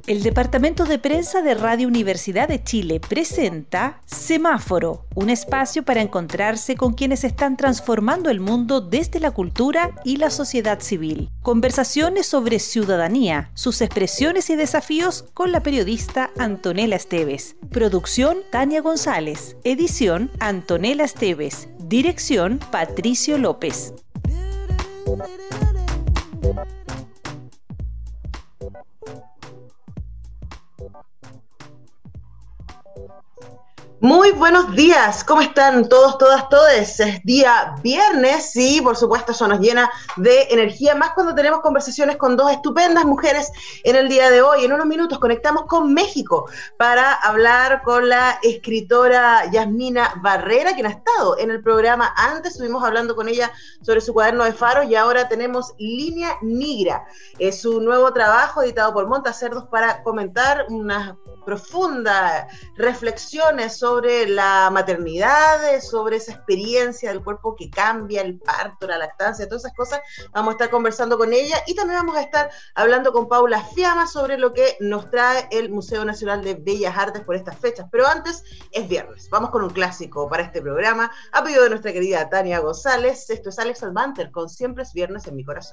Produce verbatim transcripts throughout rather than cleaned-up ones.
El Departamento de Prensa de Radio Universidad de Chile presenta Semáforo, un espacio para encontrarse con quienes están transformando el mundo desde la cultura y la sociedad civil. Conversaciones sobre ciudadanía, sus expresiones y desafíos con la periodista Antonella Esteves. Producción Tania González. Edición Antonella Esteves. Dirección Patricio López. Muy buenos días, ¿cómo están todos, todas, todes? Es día viernes y por supuesto eso nos llena de energía, más cuando tenemos conversaciones con dos estupendas mujeres en el día de hoy. En unos minutos conectamos con México para hablar con la escritora Yasmina Barrera, quien ha estado en el programa antes. Estuvimos hablando con ella sobre su cuaderno de faros y ahora tenemos Línea Negra, es su nuevo trabajo editado por Montacerdos para comentar unas profundas reflexiones sobre la maternidad, sobre esa experiencia del cuerpo que cambia, el parto, la lactancia, todas esas cosas. Vamos a estar conversando con ella y también vamos a estar hablando con Paula Fiamma sobre lo que nos trae el Museo Nacional de Bellas Artes por estas fechas. Pero antes, es viernes. Vamos con un clásico para este programa, a pedido de nuestra querida Tania González. Esto es Alex Albanter con Siempre es Viernes en mi corazón.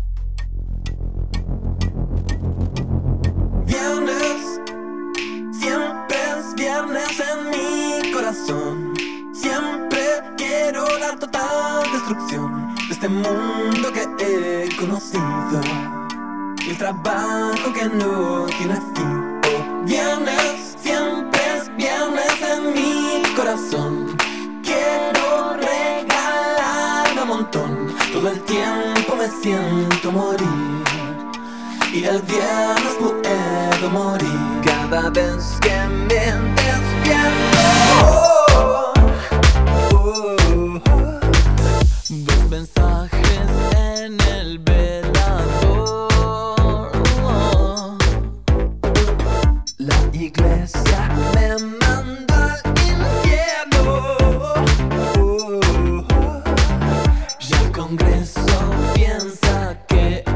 Viernes, siempre es viernes en mi corazón. Siempre quiero la total destrucción de este mundo que he conocido y el trabajo que no tiene fin. Oh, viernes, siempre es viernes en mi corazón. Quiero regalarme un montón. Todo el tiempo me siento morir y el viernes puedo morir cada vez que me despierto. Oh, oh, oh. Dos mensajes en el velador. Oh. La iglesia me mandó al infierno. Oh, oh. Ya el Congreso piensa que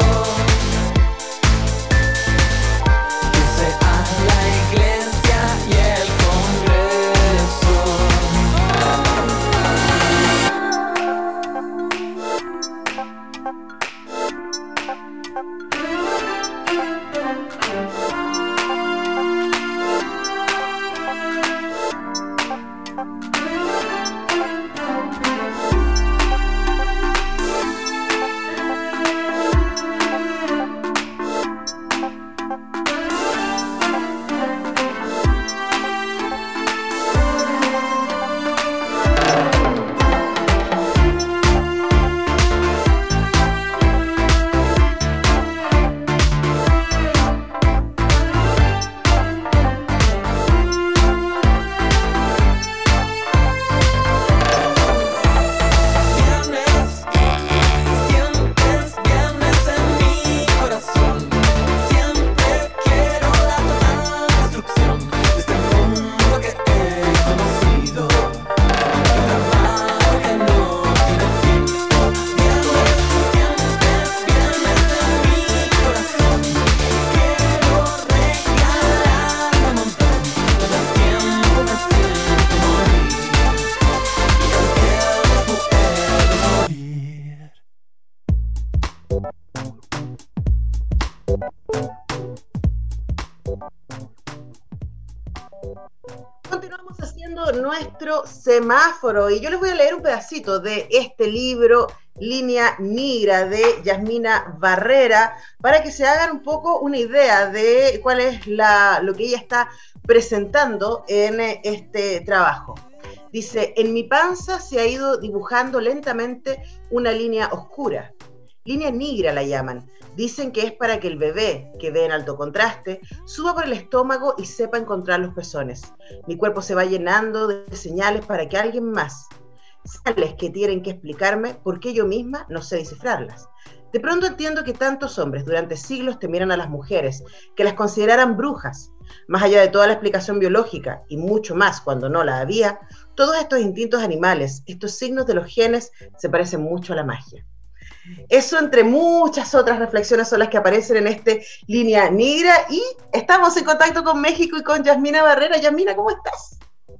Yeah. Continuamos haciendo nuestro semáforo y yo les voy a leer un pedacito de este libro, Línea Negra, de Yasmina Barrera, para que se hagan un poco una idea de cuál es la, lo que ella está presentando en este trabajo. Dice, en mi panza se ha ido dibujando lentamente una línea oscura. Línea negra la llaman. Dicen que es para que el bebé, que ve en alto contraste, suba por el estómago y sepa encontrar los pezones. Mi cuerpo se va llenando de señales para que alguien más, señales que tienen que explicarme por qué yo misma no sé descifrarlas. De pronto entiendo que tantos hombres durante siglos temieran a las mujeres, que las consideraran brujas. Más allá de toda la explicación biológica, y mucho más cuando no la había, todos estos instintos animales, estos signos de los genes, se parecen mucho a la magia. Eso, entre muchas otras reflexiones, son las que aparecen en este Línea Negra, y estamos en contacto con México y con Yasmina Barrera. Yasmina, ¿cómo estás?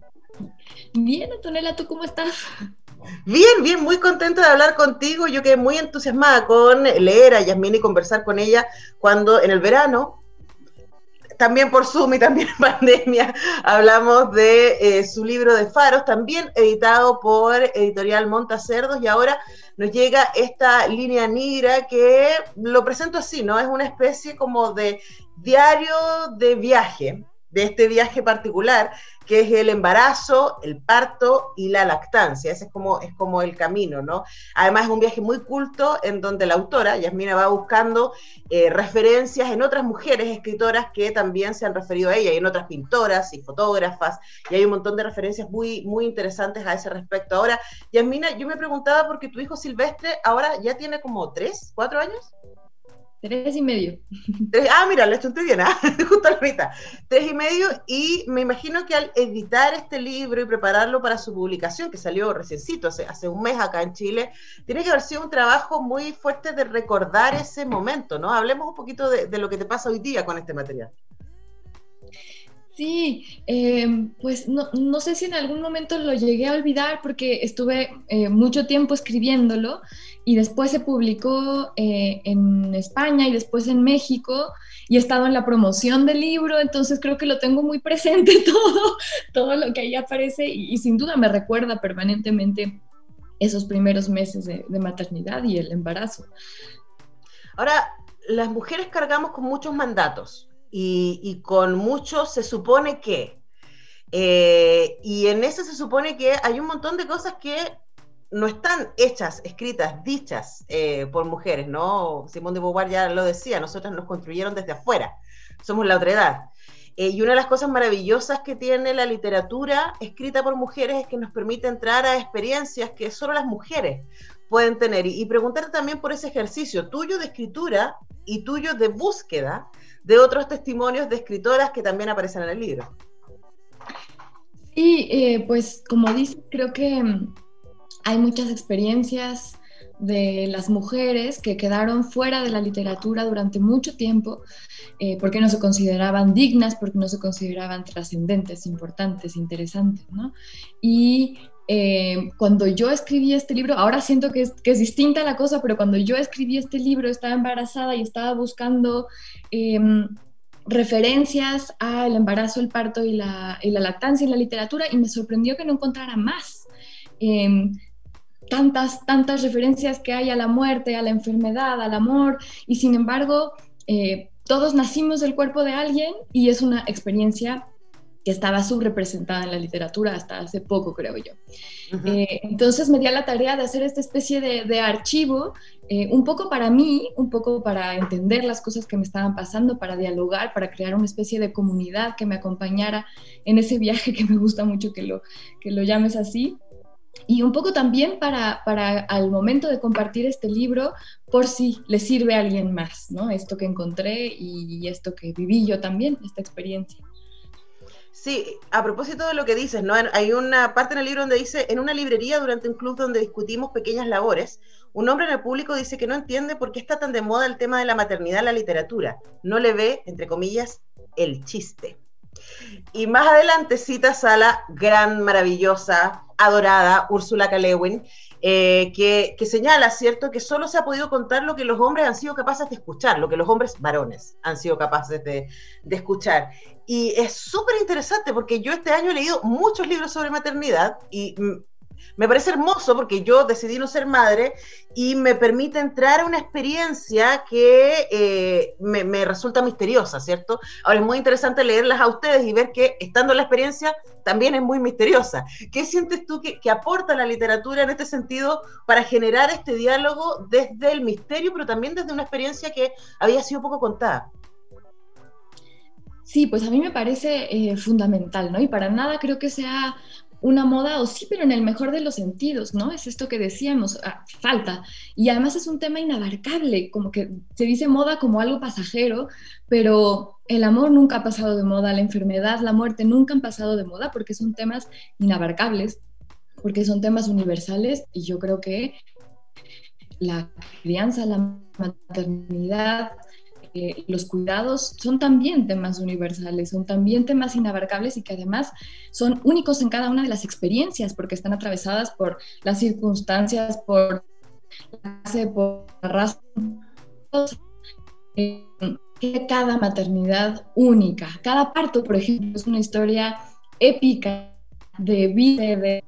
Bien, Antonella, ¿tú cómo estás? Bien, bien, muy contenta de hablar contigo. Yo quedé muy entusiasmada con leer a Yasmina y conversar con ella cuando en el verano, también por Zoom y también en pandemia, hablamos de eh, su libro de Faros, también editado por Editorial Montacerdos, y ahora nos llega esta Línea Negra que lo presento así, ¿no? Es una especie como de diario de viaje, de este viaje particular, que es el embarazo, el parto y la lactancia. Ese es como, es como el camino, ¿no? Además es un viaje muy culto en donde la autora, Yasmina, va buscando eh, referencias en otras mujeres escritoras que también se han referido a ella, y en otras pintoras y fotógrafas, y hay un montón de referencias muy, muy interesantes a ese respecto. Ahora, Yasmina, yo me preguntaba, porque tu hijo Silvestre ahora ya tiene como tres, cuatro años. Tres y medio. Tres, ah, mira, le estoy bien, ¿ah? Justo a la mitad. Tres y medio, y me imagino que al editar este libro y prepararlo para su publicación, que salió reciencito, hace, hace un mes acá en Chile, tiene que haber sido un trabajo muy fuerte de recordar ese momento, ¿no? Hablemos un poquito de, de lo que te pasa hoy día con este material. Sí, eh, pues no, no sé si en algún momento lo llegué a olvidar, porque estuve eh, mucho tiempo escribiéndolo, y después se publicó eh, en España y después en México, y he estado en la promoción del libro, entonces creo que lo tengo muy presente todo, todo lo que ahí aparece, y, y sin duda me recuerda permanentemente esos primeros meses de, de maternidad y el embarazo. Ahora, las mujeres cargamos con muchos mandatos, y, y con muchos se supone que, eh, y en eso se supone que hay un montón de cosas que no están hechas, escritas, dichas eh, por mujeres, ¿no? Simone de Beauvoir ya lo decía, nosotras nos construyeron desde afuera, somos la otra edad. Eh, y una de las cosas maravillosas que tiene la literatura escrita por mujeres es que nos permite entrar a experiencias que solo las mujeres pueden tener, y, y preguntarte también por ese ejercicio tuyo de escritura y tuyo de búsqueda de otros testimonios de escritoras que también aparecen en el libro. Sí, eh, pues como dices, creo que hay muchas experiencias de las mujeres que quedaron fuera de la literatura durante mucho tiempo, eh, porque no se consideraban dignas, porque no se consideraban trascendentes, importantes, interesantes, ¿no? Y eh, cuando yo escribí este libro, ahora siento que es, que es distinta la cosa, pero cuando yo escribí este libro estaba embarazada y estaba buscando eh, referencias al embarazo, el parto y la, y la lactancia en la literatura, y me sorprendió que no encontrara más. Eh, tantas, tantas referencias que hay a la muerte, a la enfermedad, al amor, y sin embargo, eh, todos nacimos del cuerpo de alguien, y es una experiencia que estaba subrepresentada en la literatura hasta hace poco, creo yo. Uh-huh. Eh, entonces me di a la tarea de hacer esta especie de, de archivo, eh, un poco para mí, un poco para entender las cosas que me estaban pasando, para dialogar, para crear una especie de comunidad que me acompañara en ese viaje que me gusta mucho que lo, que lo llames así. Y un poco también para, para al momento de compartir este libro, por si le sirve a alguien más, ¿no? Esto que encontré y esto que viví yo también, esta experiencia. Sí, a propósito de lo que dices, ¿no? Hay una parte en el libro donde dice, en una librería durante un club donde discutimos pequeñas labores, un hombre en el público dice que no entiende por qué está tan de moda el tema de la maternidad en la literatura. No le ve, entre comillas, el chiste. Y más adelante citas a la gran, maravillosa, adorada Úrsula K. Le Guin, eh, que, que señala, ¿cierto?, que solo se ha podido contar lo que los hombres han sido capaces de escuchar, lo que los hombres varones han sido capaces de, de escuchar. Y es súper interesante porque yo este año he leído muchos libros sobre maternidad y mm, me parece hermoso porque yo decidí no ser madre y me permite entrar a una experiencia que eh, me, me resulta misteriosa, ¿cierto? Ahora es muy interesante leerlas a ustedes y ver que estando en la experiencia también es muy misteriosa. ¿Qué sientes tú que, que aporta la literatura en este sentido para generar este diálogo desde el misterio, pero también desde una experiencia que había sido poco contada? Sí, pues a mí me parece eh, fundamental, ¿no? Y para nada creo que sea una moda, o sí, pero en el mejor de los sentidos, ¿no? Es esto que decíamos, ah, falta. Y además es un tema inabarcable, como que se dice moda como algo pasajero, pero el amor nunca ha pasado de moda, la enfermedad, la muerte nunca han pasado de moda porque son temas inabarcables, porque son temas universales y yo creo que la crianza, la maternidad, eh, los cuidados son también temas universales, son también temas inabarcables y que además son únicos en cada una de las experiencias porque están atravesadas por las circunstancias, por la clase, por la raza, eh, cada maternidad única. Cada parto, por ejemplo, es una historia épica de vida, de,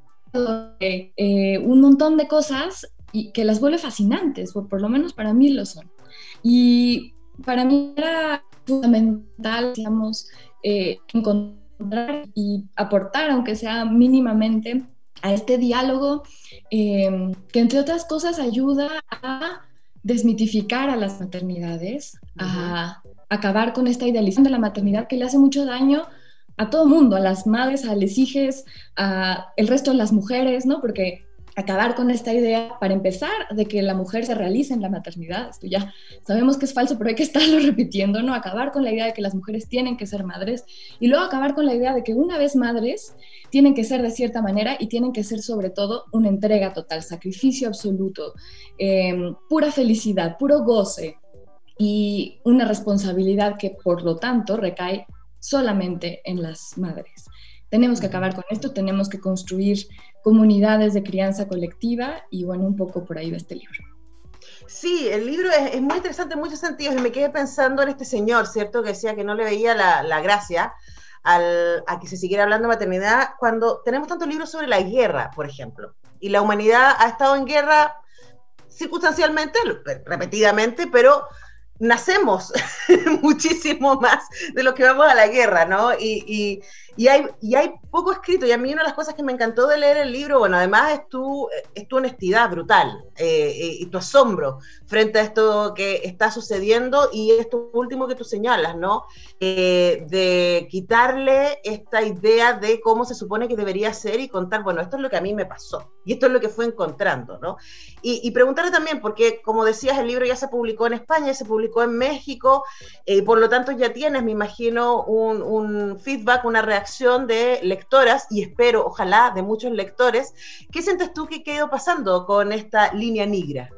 de eh, un montón de cosas y que las vuelve fascinantes, o por lo menos para mí lo son. Y para mí era fundamental, digamos, eh, encontrar y aportar, aunque sea mínimamente, a este diálogo eh, que, entre otras cosas, ayuda a desmitificar a las maternidades, uh-huh. a acabar con esta idealización de la maternidad que le hace mucho daño a todo mundo, a las madres, a las hijas, a el resto de las mujeres, ¿no? Porque acabar con esta idea, para empezar, de que la mujer se realice en la maternidad, esto ya sabemos que es falso, pero hay que estarlo repitiendo, ¿no? Acabar con la idea de que las mujeres tienen que ser madres, y luego acabar con la idea de que una vez madres, tienen que ser de cierta manera, y tienen que ser sobre todo una entrega total, sacrificio absoluto, eh, pura felicidad, puro goce, y una responsabilidad que, por lo tanto, recae solamente en las madres. Tenemos que acabar con esto, tenemos que construir comunidades de crianza colectiva y bueno, un poco por ahí de este libro. Sí, el libro es, es muy interesante en muchos sentidos y me quedé pensando en este señor, ¿cierto? Que decía que no le veía la, la gracia al, a que se siguiera hablando de maternidad cuando tenemos tantos libros sobre la guerra, por ejemplo. Y la humanidad ha estado en guerra circunstancialmente, repetidamente, pero nacemos muchísimo más de lo que vamos a la guerra, ¿no? Y, y, y, hay, y hay poco escrito, y a mí una de las cosas que me encantó de leer el libro, bueno, además es tu, es tu honestidad brutal, eh, y tu asombro frente a esto que está sucediendo, y esto último que tú señalas, ¿no? Eh, de quitarle esta idea de cómo se supone que debería ser y contar, bueno, esto es lo que a mí me pasó, y esto es lo que fue encontrando, ¿no? Y, y preguntarle también, porque como decías, el libro ya se publicó en España, se publicó en México, y eh, por lo tanto ya tienes, me imagino, un, un feedback, una reacción de lectoras, y espero, ojalá, de muchos lectores. ¿Qué sientes tú que quedó pasando con esta línea negra?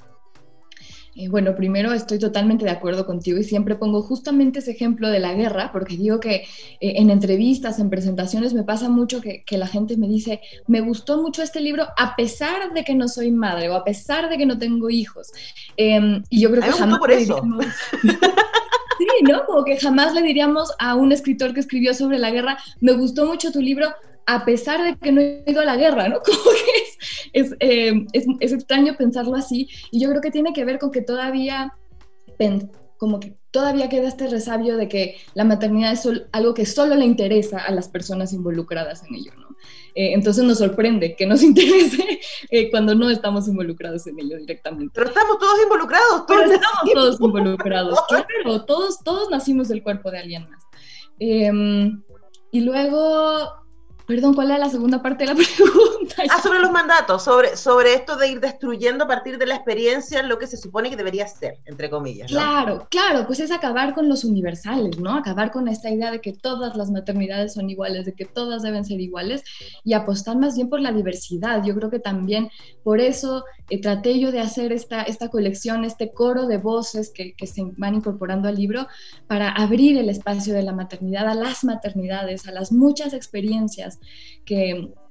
Eh, bueno, primero estoy totalmente de acuerdo contigo y siempre pongo justamente ese ejemplo de la guerra, porque digo que eh, en entrevistas, en presentaciones, me pasa mucho que, que la gente me dice, me gustó mucho este libro a pesar de que no soy madre o a pesar de que no tengo hijos. Eh, y yo creo que jamás por eso. Diríamos... Sí, ¿no? Como que jamás le diríamos a un escritor que escribió sobre la guerra, me gustó mucho tu libro, a pesar de que no he ido a la guerra, ¿no? Como que es, es, eh, es, es extraño pensarlo así, y yo creo que tiene que ver con que todavía, como que todavía queda este resabio de que la maternidad es sol, algo que solo le interesa a las personas involucradas en ello, ¿no? Eh, entonces nos sorprende que nos interese eh, cuando no estamos involucrados en ello directamente. Pero estamos todos involucrados. Todos Pero estamos todos involucrados, claro, todos, todos nacimos del cuerpo de alguien más. Eh, y luego... Perdón, ¿cuál era la segunda parte de la pregunta? Ah, sobre los mandatos, sobre, sobre esto de ir destruyendo a partir de la experiencia lo que se supone que debería ser, entre comillas, ¿no? Claro, claro, pues es acabar con los universales, ¿no? Acabar con esta idea de que todas las maternidades son iguales, de que todas deben ser iguales, y apostar más bien por la diversidad. Yo creo que también por eso eh, traté yo de hacer esta, esta colección, este coro de voces que, que se van incorporando al libro para abrir el espacio de la maternidad a las maternidades, a las muchas experiencias Que,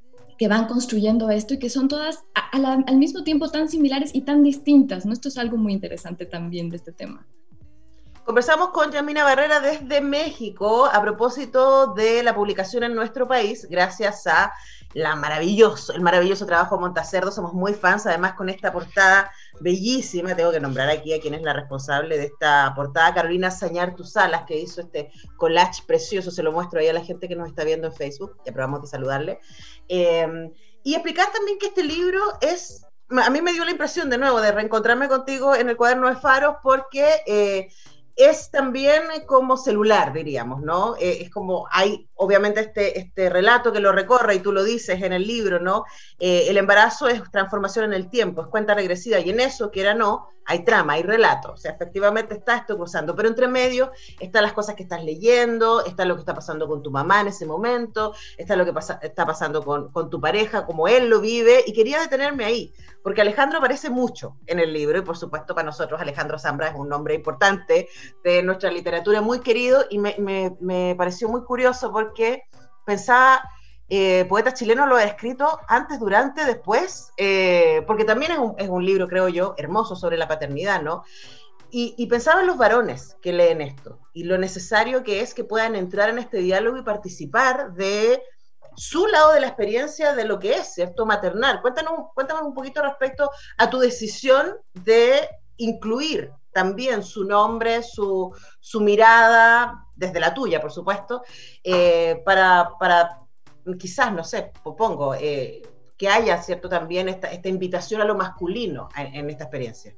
que van construyendo esto y que son todas a, a la, al mismo tiempo tan similares y tan distintas, ¿no? Esto es algo muy interesante también de este tema. Conversamos con Yamina Barrera desde México a propósito de la publicación en nuestro país, gracias a la maravilloso, el maravilloso trabajo de Montacerdo. Somos muy fans, además con esta portada bellísima. Tengo que nombrar aquí a quien es la responsable de esta portada, Carolina Sañar Salas, que hizo este collage precioso. Se lo muestro ahí a la gente que nos está viendo en Facebook, ya probamos de saludarle. Eh, y explicar también que este libro es, a mí me dio la impresión de nuevo de reencontrarme contigo en el cuaderno de Faros, porque eh, es también como celular, diríamos, ¿no? Eh, es como hay, obviamente, este, este relato que lo recorre, y tú lo dices en el libro, ¿no? Eh, el embarazo es transformación en el tiempo, es cuenta regresiva, y en eso, quiera no, hay trama, hay relato, o sea, efectivamente está esto cruzando, pero entre medio están las cosas que estás leyendo, está lo que está pasando con tu mamá en ese momento, está lo que pasa, está pasando con, con tu pareja, como él lo vive, y quería detenerme ahí, porque Alejandro aparece mucho en el libro, y por supuesto para nosotros Alejandro Zambra es un nombre importante de nuestra literatura, muy querido, y me, me, me pareció muy curioso porque pensaba, eh, poetas chilenos lo ha escrito antes, durante, después, eh, porque también es un, es un libro, creo yo, hermoso sobre la paternidad, ¿no? Y, y pensaba en los varones que leen esto, y lo necesario que es que puedan entrar en este diálogo y participar de su lado de la experiencia de lo que es, ¿cierto?, maternal. Cuéntanos, cuéntanos un poquito respecto a tu decisión de incluir también su nombre, su, su mirada, desde la tuya, por supuesto, eh, para, para quizás, no sé, propongo, eh, que haya, ¿cierto?, también esta, esta invitación a lo masculino en, en esta experiencia.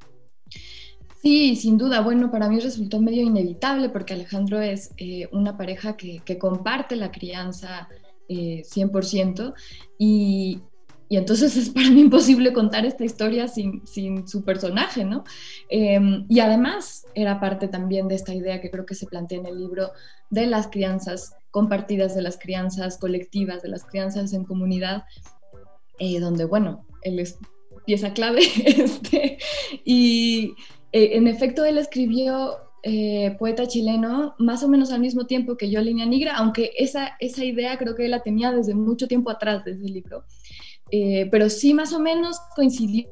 Sí, sin duda. Bueno, para mí resultó medio inevitable porque Alejandro es eh, una pareja que, que comparte la crianza eh, cien por ciento y, y entonces es para mí imposible contar esta historia sin, sin su personaje, ¿no? Eh, y además era parte también de esta idea que creo que se plantea en el libro de las crianzas compartidas, de las crianzas colectivas, de las crianzas en comunidad, eh, donde, bueno, él es pieza clave, este, y eh, en efecto él escribió eh, Poeta Chileno más o menos al mismo tiempo que yo Línea Negra, aunque esa, esa idea creo que él la tenía desde mucho tiempo atrás, desde el libro, eh, pero sí más o menos coincidió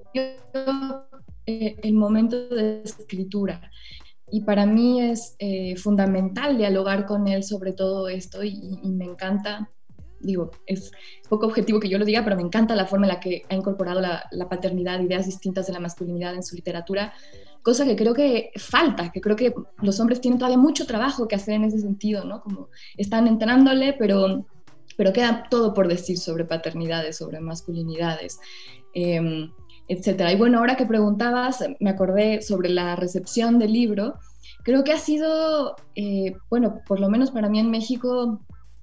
eh, el momento de escritura. Y para mí es eh, fundamental dialogar con él sobre todo esto y, y me encanta, digo, es poco objetivo que yo lo diga, pero me encanta la forma en la que ha incorporado la, la paternidad, ideas distintas de la masculinidad en su literatura, cosa que creo que falta, que creo que los hombres tienen todavía mucho trabajo que hacer en ese sentido, ¿no? Como están entrándole, pero, pero queda todo por decir sobre paternidades, sobre masculinidades, eh, etcétera. Y bueno, ahora que preguntabas, me acordé sobre la recepción del libro. Creo que ha sido, eh, bueno, por lo menos para mí en México,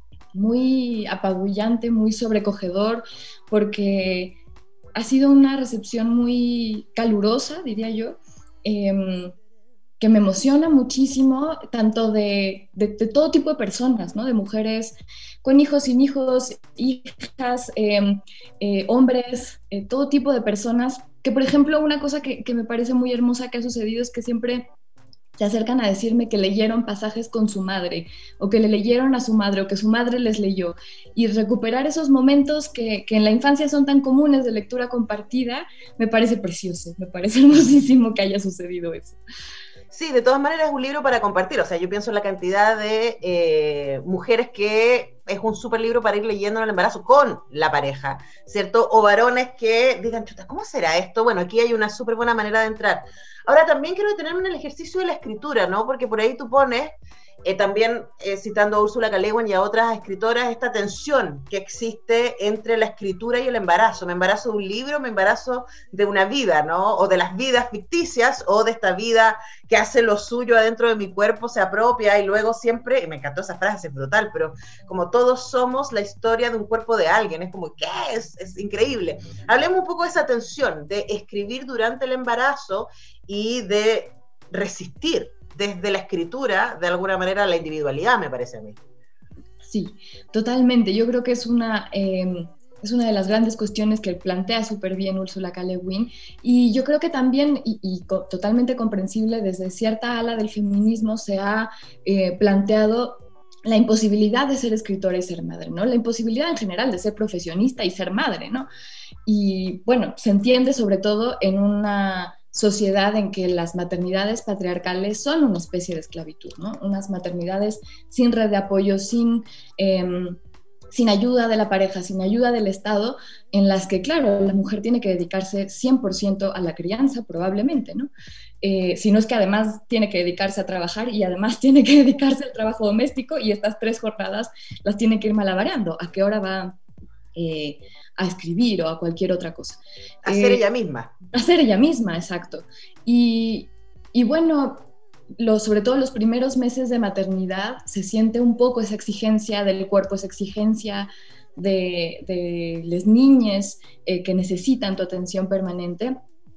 muy apabullante, muy sobrecogedor, porque ha sido una recepción muy calurosa, diría yo, eh, que me emociona muchísimo, tanto de, de, de todo tipo de personas, ¿no? De mujeres con hijos, sin hijos, hijas, eh, eh, hombres, eh, todo tipo de personas, que por ejemplo una cosa que, que me parece muy hermosa que ha sucedido es que siempre se acercan a decirme que leyeron pasajes con su madre, o que le leyeron a su madre, o que su madre les leyó, y recuperar esos momentos que, que en la infancia son tan comunes de lectura compartida, me parece precioso, me parece hermosísimo que haya sucedido eso. Sí, de todas maneras es un libro para compartir, o sea, yo pienso en la cantidad de eh, mujeres que es un súper libro para ir leyendo en el embarazo con la pareja, ¿cierto? O varones que digan, chuta, ¿cómo será esto? Bueno, aquí hay una súper buena manera de entrar. Ahora también quiero detenerme en el ejercicio de la escritura, ¿no? Porque por ahí tú pones, eh, también eh, citando a Úrsula K. Le Guin y a otras escritoras, esta tensión que existe entre la escritura y el embarazo. Me embarazo de un libro, me embarazo de una vida, ¿no? O de las vidas ficticias, o de esta vida que hace lo suyo adentro de mi cuerpo, se apropia, y luego siempre, y me encantó esa frase, es brutal, pero como todos somos la historia de un cuerpo de alguien, es como, ¿qué es? Es increíble. Hablemos un poco de esa tensión, de escribir durante el embarazo y de resistir desde la escritura, de alguna manera, la individualidad, me parece a mí. Sí, totalmente. Yo creo que es una, eh, es una de las grandes cuestiones que plantea súper bien Úrsula K. Le Guin, y yo creo que también, y, y co- totalmente comprensible, desde cierta ala del feminismo se ha eh, planteado la imposibilidad de ser escritora y ser madre, ¿no? La imposibilidad en general de ser profesionista y ser madre, ¿no? Y bueno, se entiende sobre todo en una sociedad en que las maternidades patriarcales son una especie de esclavitud, ¿no? Unas maternidades sin red de apoyo, sin, eh, sin ayuda de la pareja, sin ayuda del Estado, en las que, claro, la mujer tiene que dedicarse cien por ciento a la crianza, probablemente, ¿no? Eh, si no es que además tiene que dedicarse a trabajar y además tiene que dedicarse al trabajo doméstico, y estas tres jornadas las tiene que ir malabareando. ¿A qué hora va eh, a escribir o a cualquier otra cosa? Hacer Eh, ella misma. Hacer ella misma, exacto. Y, y bueno, lo, sobre todo los primeros meses de maternidad se siente un poco esa exigencia del cuerpo, esa exigencia de, de las niñas eh, que necesitan tu atención permanente.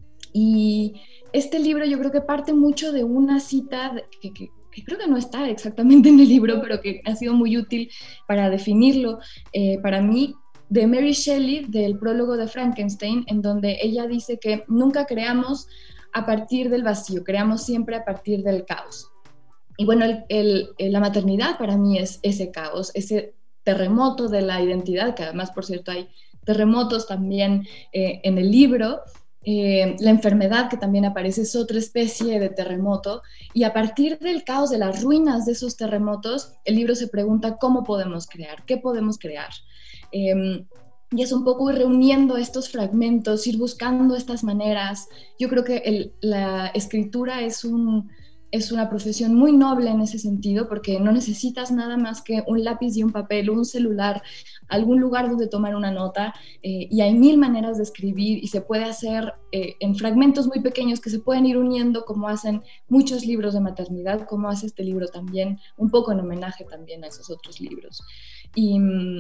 Y este libro yo creo que parte mucho de una cita que, que, que creo que no está exactamente en el libro, pero que ha sido muy útil para definirlo eh, para mí, de Mary Shelley, del prólogo de Frankenstein, en donde ella dice que nunca creamos a partir del vacío, creamos siempre a partir del caos. Y bueno, el, el, la maternidad para mí es ese caos, ese terremoto de la identidad, que además, por cierto, hay terremotos también eh, en el libro. Eh, la enfermedad que también aparece es otra especie de terremoto, y a partir del caos, de las ruinas de esos terremotos, el libro se pregunta cómo podemos crear, qué podemos crear. Eh, y es un poco ir reuniendo estos fragmentos, ir buscando estas maneras. Yo creo que el, la escritura es, un, es una profesión muy noble en ese sentido, porque no necesitas nada más que un lápiz y un papel, un celular, algún lugar donde tomar una nota, eh, y hay mil maneras de escribir, y se puede hacer eh, en fragmentos muy pequeños que se pueden ir uniendo, como hacen muchos libros de maternidad, como hace este libro también, un poco en homenaje también a esos otros libros. Y...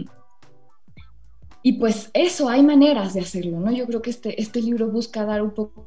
Y pues eso, hay maneras de hacerlo, ¿no? Yo creo que este, este libro busca dar un poco...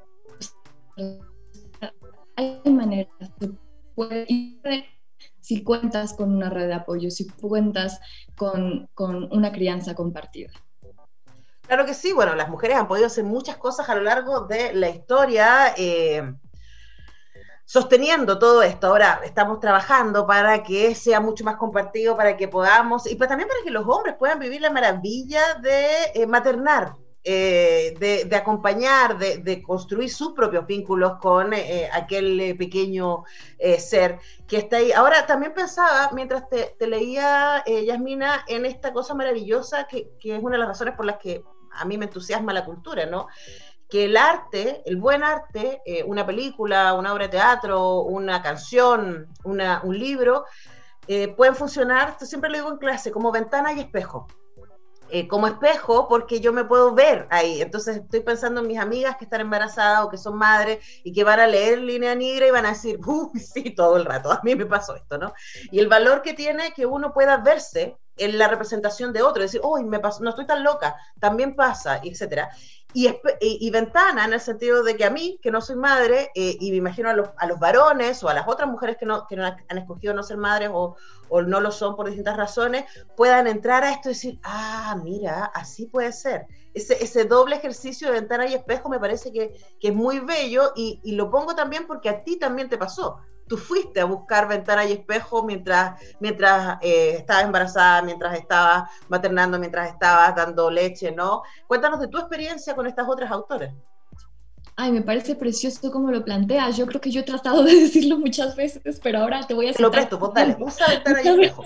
Hay maneras, se puede ir si cuentas con una red de apoyo, si cuentas con, con una crianza compartida. Claro que sí, bueno, las mujeres han podido hacer muchas cosas a lo largo de la historia, eh, sosteniendo todo esto. Ahora estamos trabajando para que sea mucho más compartido, para que podamos, y pues también para que los hombres puedan vivir la maravilla de eh, maternar, eh, de, de acompañar, de, de construir sus propios vínculos con eh, aquel eh, pequeño eh, ser que está ahí. Ahora también pensaba, mientras te, te leía, eh, Yasmina, en esta cosa maravillosa que, que es una de las razones por las que a mí me entusiasma la cultura, ¿no? Que el arte, el buen arte, eh, una película, una obra de teatro, una canción, una, un libro, eh, pueden funcionar, siempre lo digo en clase, como ventana y espejo. Eh, como espejo, porque yo me puedo ver ahí. Entonces estoy pensando en mis amigas que están embarazadas o que son madres y que van a leer Línea Negra y van a decir, uy, sí, todo el rato, a mí me pasó esto, ¿no? Y el valor que tiene que uno pueda verse en la representación de otro, decir, uy, me pasó, no estoy tan loca, también pasa, etcétera. Y, y, y ventana en el sentido de que a mí, que no soy madre, eh, y me imagino a los, a los varones o a las otras mujeres que no, que no han escogido no ser madres o, o no lo son por distintas razones, puedan entrar a esto y decir, ah, mira, así puede ser. Ese, ese doble ejercicio de ventana y espejo me parece que, que es muy bello, y, y lo pongo también porque a ti también te pasó. Tú fuiste a buscar ventana y espejo mientras, mientras eh, estabas embarazada, mientras estabas maternando, mientras estabas dando leche, ¿no? Cuéntanos de tu experiencia con estas otras autoras. Ay, me parece precioso cómo lo planteas. Yo creo que yo he tratado de decirlo muchas veces, pero ahora te voy a citar. Te lo presto, pues dale, usa ventana y espejo.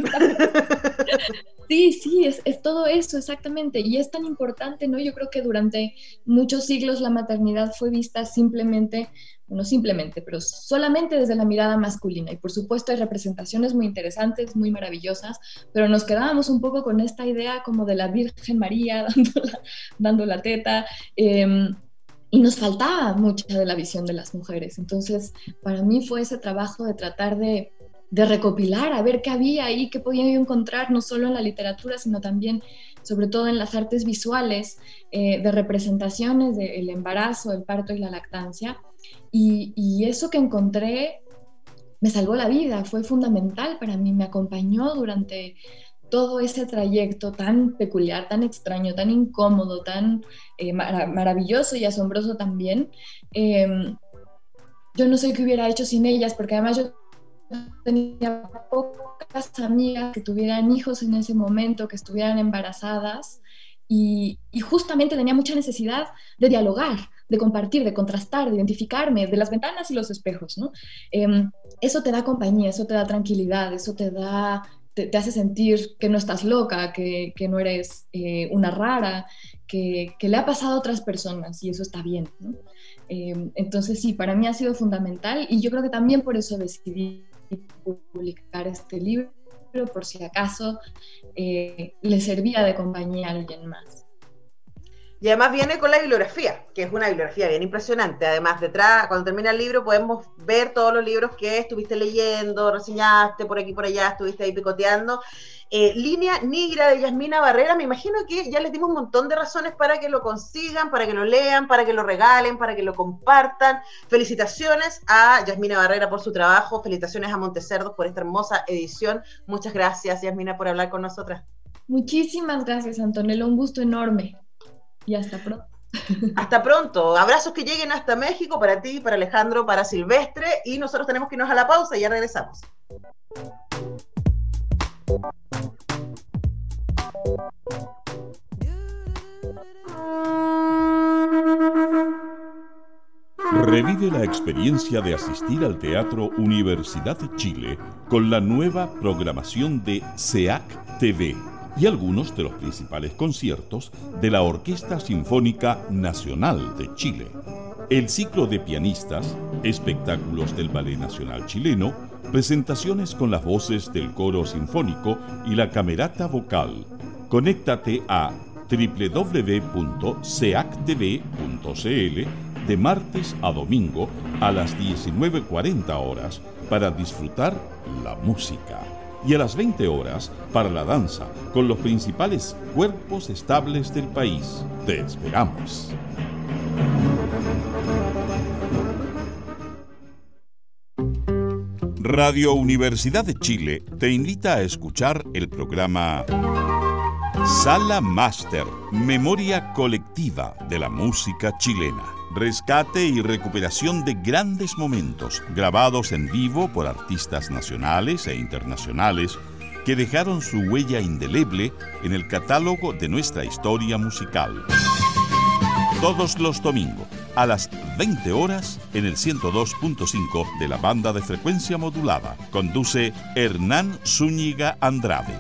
Sí, sí, es, es todo eso, exactamente. Y es tan importante, ¿no? Yo creo que durante muchos siglos la maternidad fue vista simplemente, no simplemente, pero solamente desde la mirada masculina. Y por supuesto hay representaciones muy interesantes, muy maravillosas, pero nos quedábamos un poco con esta idea como de la Virgen María dando la, dando la teta, eh, y nos faltaba mucha de la visión de las mujeres. Entonces, para mí fue ese trabajo de tratar de de recopilar, a ver qué había ahí, qué podía yo encontrar, no solo en la literatura, sino también, sobre todo en las artes visuales, eh, de representaciones del embarazo, el parto y la lactancia. Y, y eso que encontré me salvó la vida, fue fundamental para mí, me acompañó durante todo ese trayecto tan peculiar, tan extraño, tan incómodo, tan eh, mar- maravilloso y asombroso también. Eh, yo no sé qué hubiera hecho sin ellas, porque además yo tenía poca pocas amigas que tuvieran hijos en ese momento, que estuvieran embarazadas, y, y justamente tenía mucha necesidad de dialogar, de compartir, de contrastar, de identificarme, de las ventanas y los espejos, ¿no? Eh, eso te da compañía, eso te da tranquilidad, eso te da, te, te hace sentir que no estás loca, que, que no eres eh, una rara, que, que le ha pasado a otras personas y eso está bien, ¿no? Eh, entonces sí, para mí ha sido fundamental y yo creo que también por eso decidí publicar este libro, por si acaso eh, le servía de compañía a alguien más. Y además viene con la bibliografía, que es una bibliografía bien impresionante. Además, detrás, cuando termina el libro, podemos ver todos los libros que estuviste leyendo, reseñaste por aquí por allá, estuviste ahí picoteando. Eh, Línea Negra de Yasmina Barrera, me imagino que ya les dimos un montón de razones para que lo consigan, para que lo lean, para que lo regalen, para que lo compartan. Felicitaciones a Yasmina Barrera por su trabajo, felicitaciones a Montecerdos por esta hermosa edición. Muchas gracias, Yasmina, por hablar con nosotras. Muchísimas gracias, Antonella, un gusto enorme. Y hasta pronto. Hasta pronto. Abrazos que lleguen hasta México para ti, para Alejandro, para Silvestre. Y nosotros tenemos que irnos a la pausa y ya regresamos. Revive la experiencia de asistir al Teatro Universidad de Chile con la nueva programación de C E A C T V y algunos de los principales conciertos de la Orquesta Sinfónica Nacional de Chile. El ciclo de pianistas, espectáculos del Ballet Nacional Chileno, presentaciones con las voces del Coro Sinfónico y la Camerata Vocal. Conéctate a doble u doble u doble u punto c e a c t v punto c l de martes a domingo a las diecinueve cuarenta horas para disfrutar la música. Y a las veinte horas para la danza con los principales cuerpos estables del país. Te esperamos. Radio Universidad de Chile te invita a escuchar el programa Sala Máster, Memoria Colectiva de la Música Chilena. Rescate y recuperación de grandes momentos grabados en vivo por artistas nacionales e internacionales que dejaron su huella indeleble en el catálogo de nuestra historia musical. Todos los domingos a las veinte horas en el ciento dos punto cinco de la banda de frecuencia modulada. Conduce Hernán Zúñiga Andrade.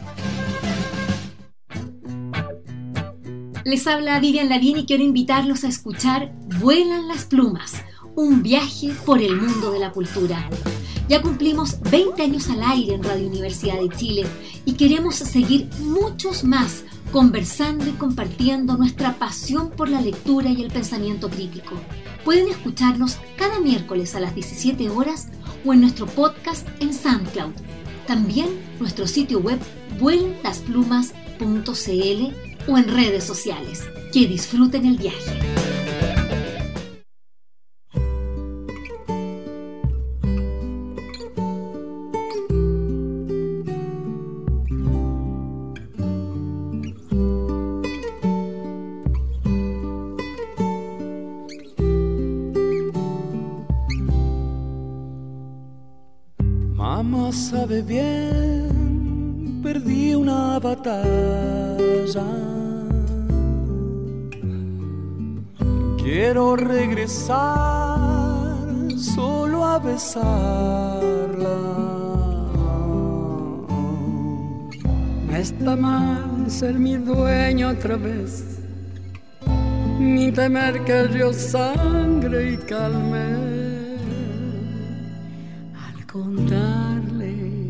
Les habla Vivian Lavín y quiero invitarlos a escuchar Vuelan las plumas, un viaje por el mundo de la cultura. Ya cumplimos veinte años al aire en Radio Universidad de Chile y queremos seguir muchos más conversando y compartiendo nuestra pasión por la lectura y el pensamiento crítico. Pueden escucharnos cada miércoles a las diecisiete horas o en nuestro podcast en SoundCloud. También nuestro sitio web vuelan las plumas punto c l o en redes sociales. Que disfruten el viaje. Mamá sabe bien, perdí una batalla. Quiero regresar solo a besarla. No está mal ser mi dueño otra vez, ni temer que el río sangre y calme. Al contarle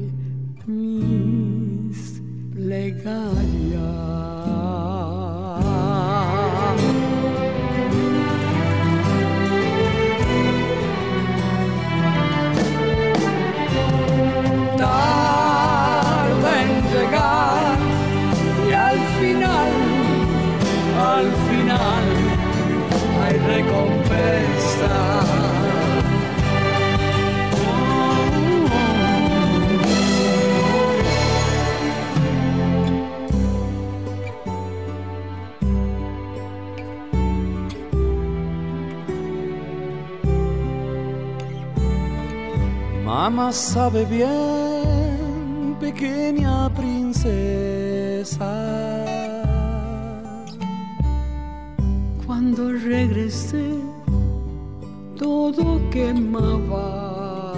mis plegarias. Al final hay recompensa. Mamá sabe bien, pequeña princesa. Cuando regresé, todo quemaba.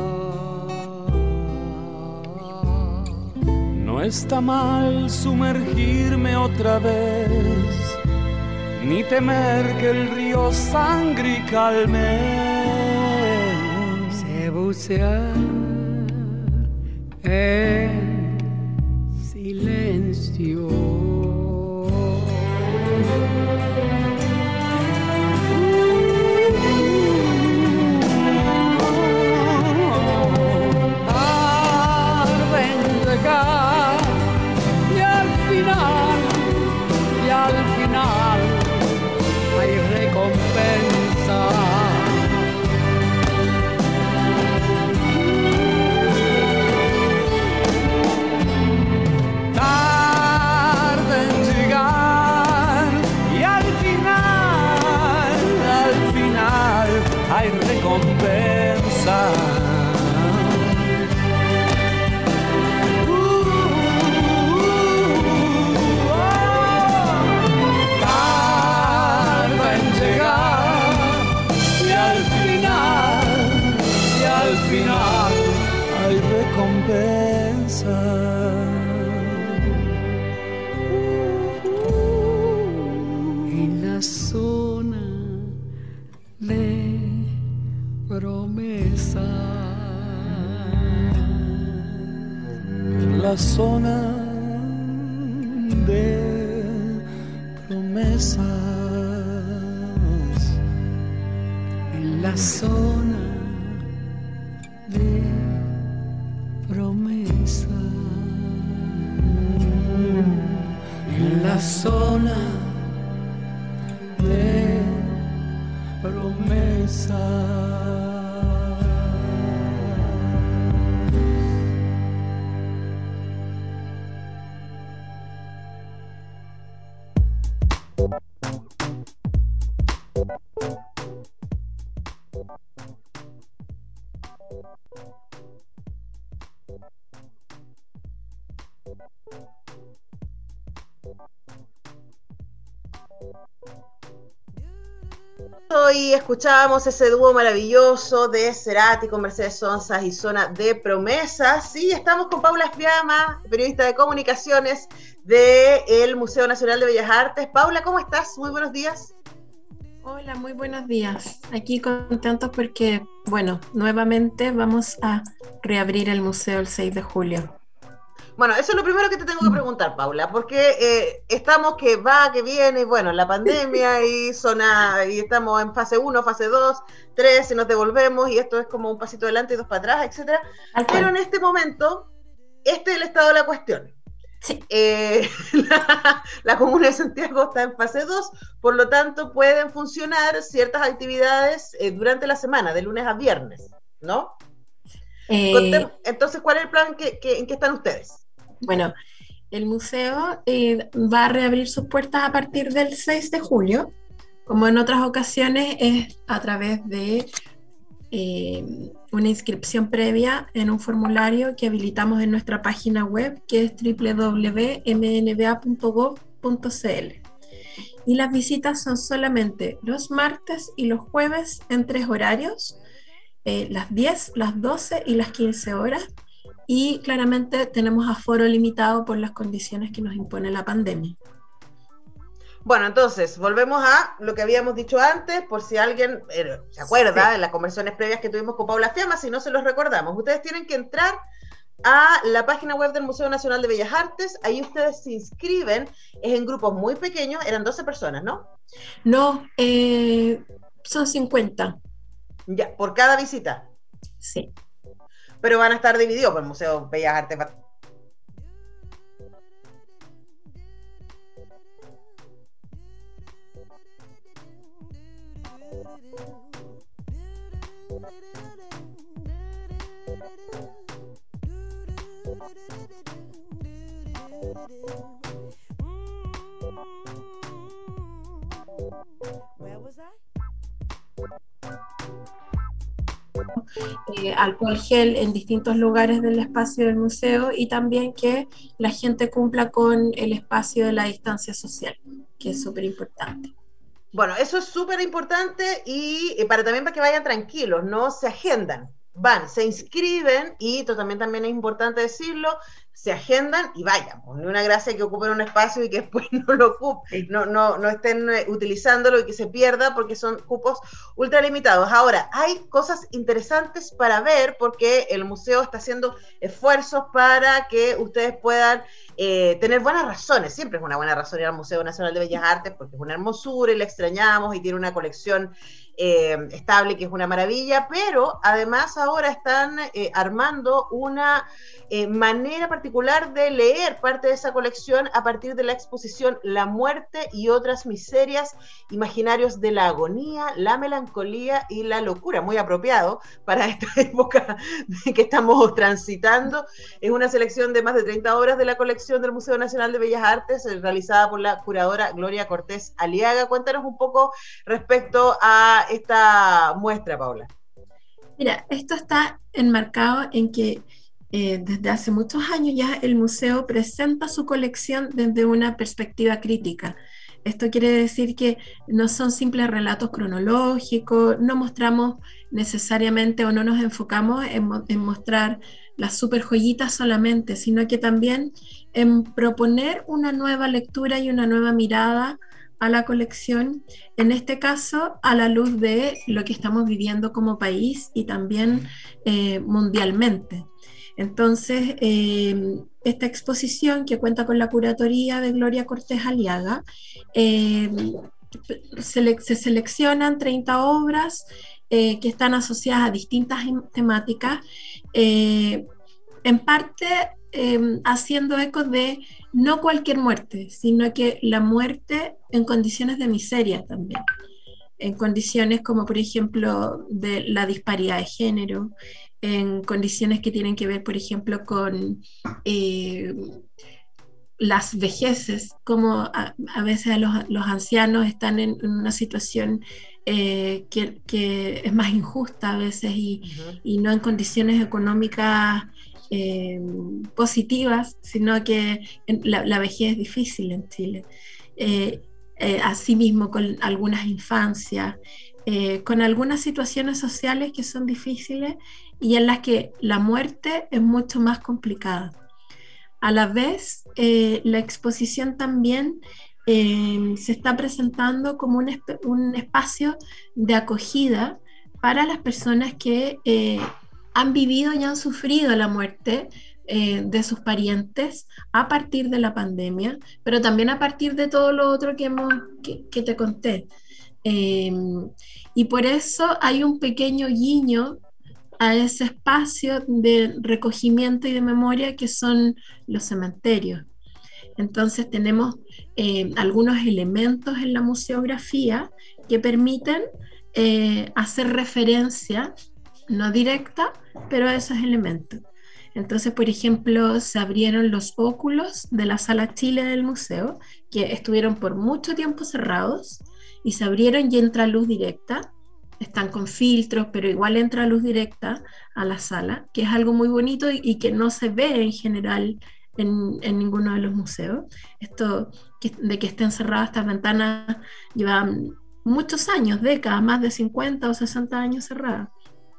No está mal sumergirme otra vez, ni temer que el río sangre y calme. Sé bucear en silencio. Tarde en llegar y al final, y al final hay recompensa. Tarde en llegar y al final, al final hay recompensa. Uh, uh, oh. Tarde en llegar y al final, y al final hay recompensa. En la zona de promesa, la zona de promesas, en la zona de promesas, en la zona de promesas. Y escuchábamos ese dúo maravilloso de Cerati con Mercedes Sonsa y Zona de Promesas. Y estamos con Paula Fiamma, periodista de comunicaciones del Museo Nacional de Bellas Artes. Paula, ¿cómo estás? Muy buenos días. Hola, muy buenos días. Aquí contentos porque, bueno, nuevamente vamos a reabrir el museo el seis de julio. Bueno, eso es lo primero que te tengo que preguntar, Paula, porque eh, estamos que va, que viene, y bueno, la pandemia y zona, y estamos en fase uno, fase dos, tres, y nos devolvemos, y esto es como un pasito adelante y dos para atrás, etcétera. Pero en este momento, este es el estado de la cuestión. Sí. Eh, la, la Comuna de Santiago está en fase dos, por lo tanto pueden funcionar ciertas actividades eh, durante la semana, de lunes a viernes, ¿no? Eh, Entonces, ¿cuál es el plan que, que, en que están ustedes? Bueno, el museo eh, va a reabrir sus puertas a partir del seis de julio. Como en otras ocasiones, es a través de eh, una inscripción previa en un formulario que habilitamos en nuestra página web, que es doble u doble u doble u punto m n b a punto gov punto c l. Y las visitas son solamente los martes y los jueves en tres horarios, eh, las diez, las doce y las quince horas. Y claramente tenemos aforo limitado por las condiciones que nos impone la pandemia. Bueno, entonces, volvemos a lo que habíamos dicho antes, por si alguien eh, se acuerda, sí, en las conversaciones previas que tuvimos con Paula Fiamma, si no se los recordamos. Ustedes tienen que entrar a la página web del Museo Nacional de Bellas Artes, ahí ustedes se inscriben, es en grupos muy pequeños, eran doce personas, ¿no? No, eh, son cincuenta. Ya, ¿por cada visita? Sí. Pero van a estar divididos por el Museo Bellas Artes. eh, alcohol gel en distintos lugares del espacio del museo, y también que la gente cumpla con el espacio de la distancia social, que es súper importante. Bueno, eso es súper importante y eh, para también para que vayan tranquilos, no se agendan, van, se inscriben y esto también, también es importante decirlo, se agendan y vayan. Pues, no una gracia que ocupen un espacio y que después no lo ocupen, no, no, no estén eh, utilizándolo y que se pierda porque son cupos ultra limitados. Ahora, hay cosas interesantes para ver porque el museo está haciendo esfuerzos para que ustedes puedan eh, tener buenas razones. Siempre es una buena razón ir al Museo Nacional de Bellas Artes porque es una hermosura y la extrañamos y tiene una colección eh, estable que es una maravilla, pero además ahora están eh, armando una eh, manera particular de leer parte de esa colección a partir de la exposición La muerte y otras miserias, imaginarios de la agonía, la melancolía y la locura, muy apropiado para esta época que estamos transitando. Es una selección de más de treinta obras de la colección del Museo Nacional de Bellas Artes, realizada por la curadora Gloria Cortés Aliaga. Cuéntanos un poco respecto a esta muestra, Paula. Mira, esto está enmarcado en que eh, desde hace muchos años ya el museo presenta su colección desde una perspectiva crítica. Esto quiere decir que no son simples relatos cronológicos, no mostramos necesariamente o no nos enfocamos en, en mostrar las super joyitas solamente, sino que también en proponer una nueva lectura y una nueva mirada a la colección, en este caso a la luz de lo que estamos viviendo como país y también eh, mundialmente. Entonces, eh, esta exposición, que cuenta con la curatoría de Gloria Cortés Aliaga, eh, sele- se seleccionan treinta obras eh, que están asociadas a distintas temáticas, eh, en parte eh, haciendo eco de no cualquier muerte, sino que la muerte en condiciones de miseria también, en condiciones como por ejemplo de la disparidad de género, en condiciones que tienen que ver por ejemplo con eh, las vejeces, como a, a veces los, los ancianos están en, en una situación eh, que, que es más injusta a veces y, uh-huh. y no en condiciones económicas Eh, positivas, sino que la, la vejez es difícil en Chile. Eh, eh, asimismo con algunas infancias, eh, con algunas situaciones sociales que son difíciles y en las que la muerte es mucho más complicada. A la vez, eh, la exposición también eh, se está presentando como un, esp- un espacio de acogida para las personas que eh, han vivido y han sufrido la muerte eh, de sus parientes a partir de la pandemia, pero también a partir de todo lo otro que, hemos, que, que te conté. Eh, y por eso hay un pequeño guiño a ese espacio de recogimiento y de memoria que son los cementerios. Entonces tenemos eh, algunos elementos en la museografía que permiten eh, hacer referencia no directa, pero a esos elementos. Entonces, por ejemplo, se abrieron los óculos de la Sala Chile del museo, que estuvieron por mucho tiempo cerrados, y se abrieron y entra luz directa. Están con filtros, pero igual entra luz directa a la sala, que es algo muy bonito y, y que no se ve en general en, en ninguno de los museos. Esto que, de que estén cerradas estas ventanas llevan muchos años, décadas, más de cincuenta o sesenta años cerradas.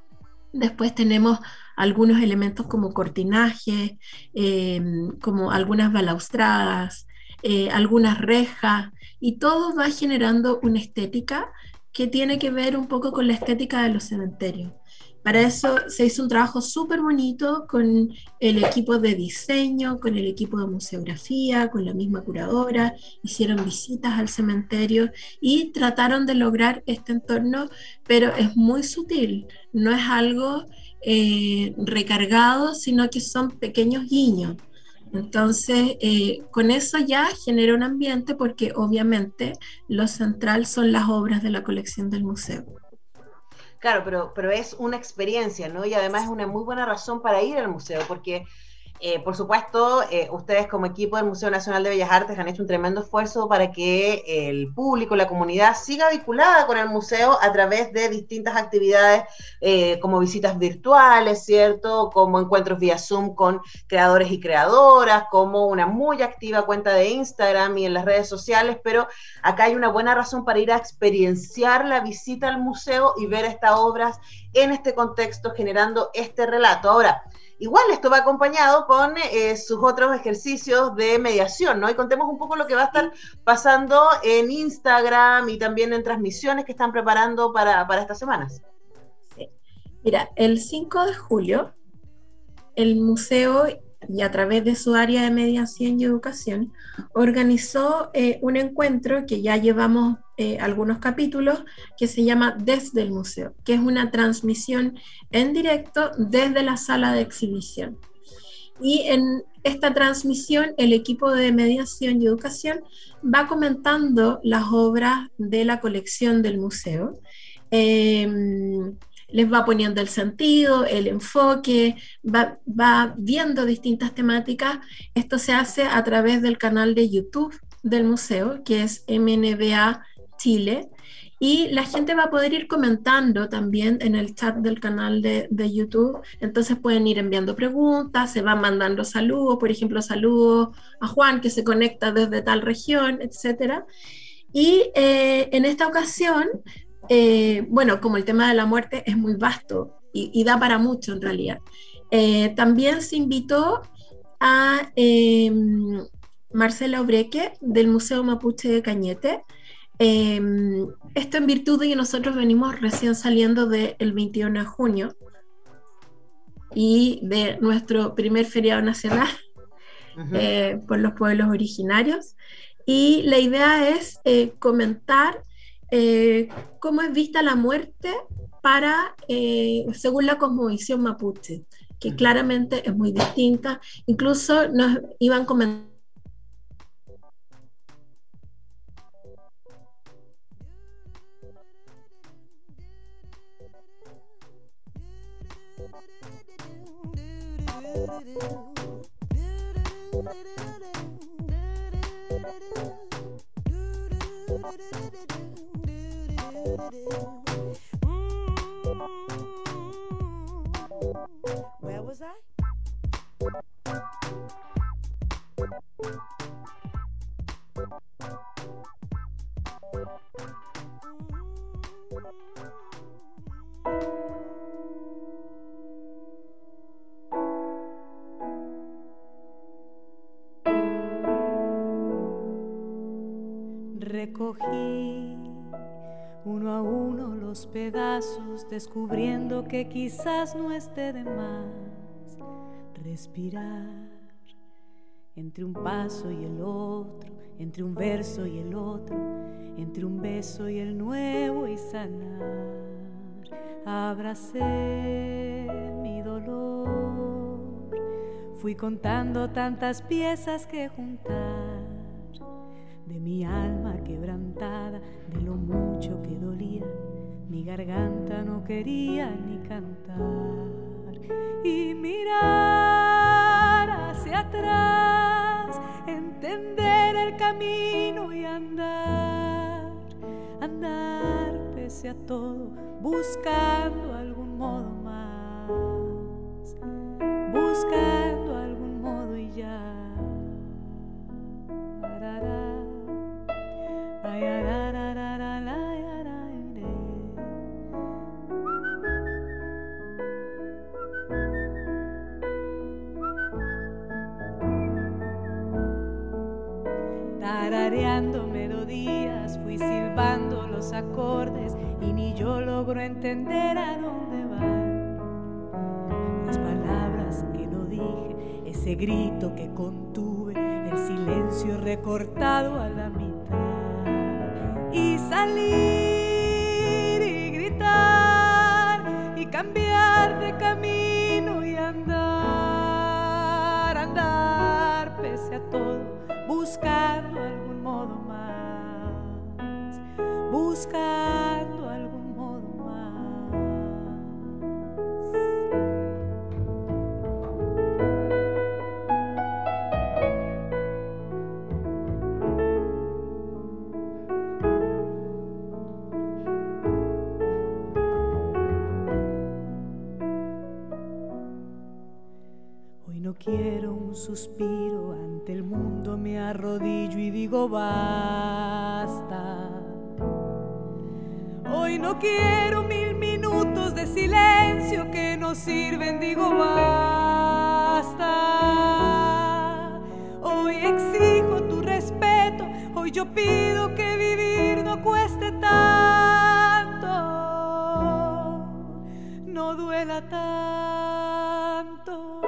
Después tenemos algunos elementos como cortinaje, eh, como algunas balaustradas, eh, algunas rejas, y todo va generando una estética que tiene que ver un poco con la estética de los cementerios. Para eso se hizo un trabajo súper bonito con el equipo de diseño, con el equipo de museografía, con la misma curadora, hicieron visitas al cementerio y trataron de lograr este entorno, pero es muy sutil, no es algo eh, recargado, sino que son pequeños guiños. Entonces, eh, con eso ya genera un ambiente porque obviamente lo central son las obras de la colección del museo. Claro, pero, pero es una experiencia, ¿no? Y además es una muy buena razón para ir al museo, porque Eh, por supuesto, eh, ustedes como equipo del Museo Nacional de Bellas Artes han hecho un tremendo esfuerzo para que el público, la comunidad, siga vinculada con el museo a través de distintas actividades eh, como visitas virtuales, ¿cierto? Como encuentros vía Zoom con creadores y creadoras, como una muy activa cuenta de Instagram y en las redes sociales, pero acá hay una buena razón para ir a experienciar la visita al museo y ver estas obras en este contexto, generando este relato. Ahora, igual esto va acompañado con eh, sus otros ejercicios de mediación, ¿no? Y contemos un poco lo que va a estar pasando en Instagram y también en transmisiones que están preparando para, para estas semanas. Sí. Mira, el cinco de julio, el museo, y a través de su área de mediación y educación, organizó eh, un encuentro que ya llevamos eh, algunos capítulos, que se llama Desde el Museo, que es una transmisión en directo desde la sala de exhibición. Y en esta transmisión, el equipo de mediación y educación va comentando las obras de la colección del museo. Eh, les va poniendo el sentido, el enfoque, va, va viendo distintas temáticas. Esto se hace a través del canal de YouTube del museo, que es M N B A Chile, y la gente va a poder ir comentando también en el chat del canal de, de YouTube. Entonces pueden ir enviando preguntas, se van mandando saludos, por ejemplo, saludos a Juan que se conecta desde tal región, etcétera. Y eh, en esta ocasión, Eh, bueno, como el tema de la muerte es muy vasto y, y da para mucho en realidad, eh, también se invitó a eh, Marcela Obreque del Museo Mapuche de Cañete. Eh, esto en virtud de que nosotros venimos recién saliendo del veintiuno de junio y de nuestro primer feriado nacional uh-huh. eh, por los pueblos originarios, y la idea es eh, comentar Eh, cómo es vista la muerte para, eh, según la cosmovisión mapuche, que claramente es muy distinta. Incluso nos iban comentando Where was I? Recogí uno a uno los pedazos, descubriendo que quizás no esté de más respirar entre un paso y el otro, entre un verso y el otro, entre un beso y el nuevo, y sanar. Abracé mi dolor, fui contando tantas piezas que juntar, de mi alma quebrantada, de lo mucho que dolía, mi garganta no quería ni cantar. Y mirar hacia atrás, entender el camino y andar, andar pese a todo, buscando algún modo más, buscando algún modo y ya. Tarareando melodías, fui silbando los acordes y ni yo logro entender a dónde van las palabras que no dije, ese grito que contuve, el silencio recortado a la mitad, y salir y gritar y cambiar de camino y andar, andar pese a todo, buscando algún modo más, buscando algún modo más. suspiro ante el mundo, me arrodillo y digo basta. Hoy no quiero mil minutos de silencio que no sirven, digo basta. Hoy exijo tu respeto, hoy yo pido que vivir no cueste tanto, no duela tanto.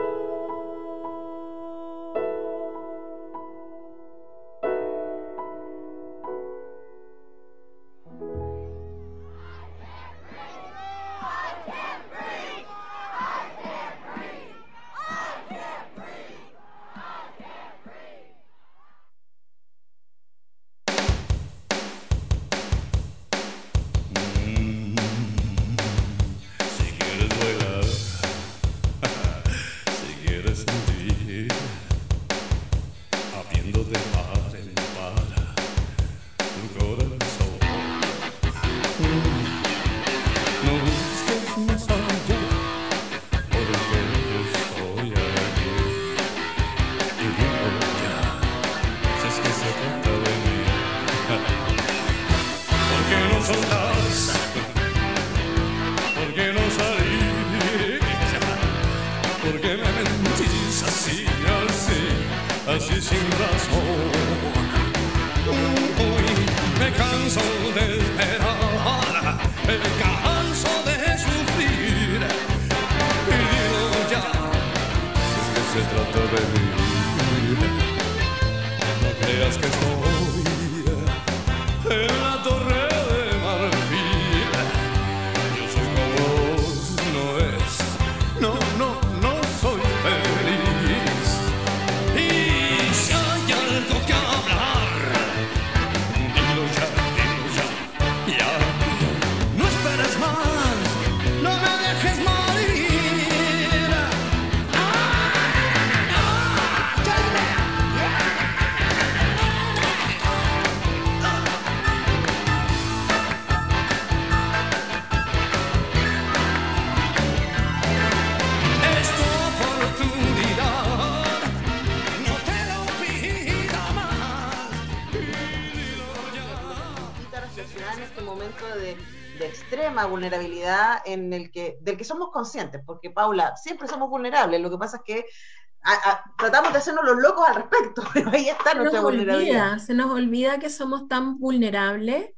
Vulnerabilidad en el que, del que somos conscientes, porque Paula, siempre somos vulnerables, lo que pasa es que a, a, tratamos de hacernos los locos al respecto, pero ahí está nuestra vulnerabilidad. Olvida, se nos olvida que somos tan vulnerables,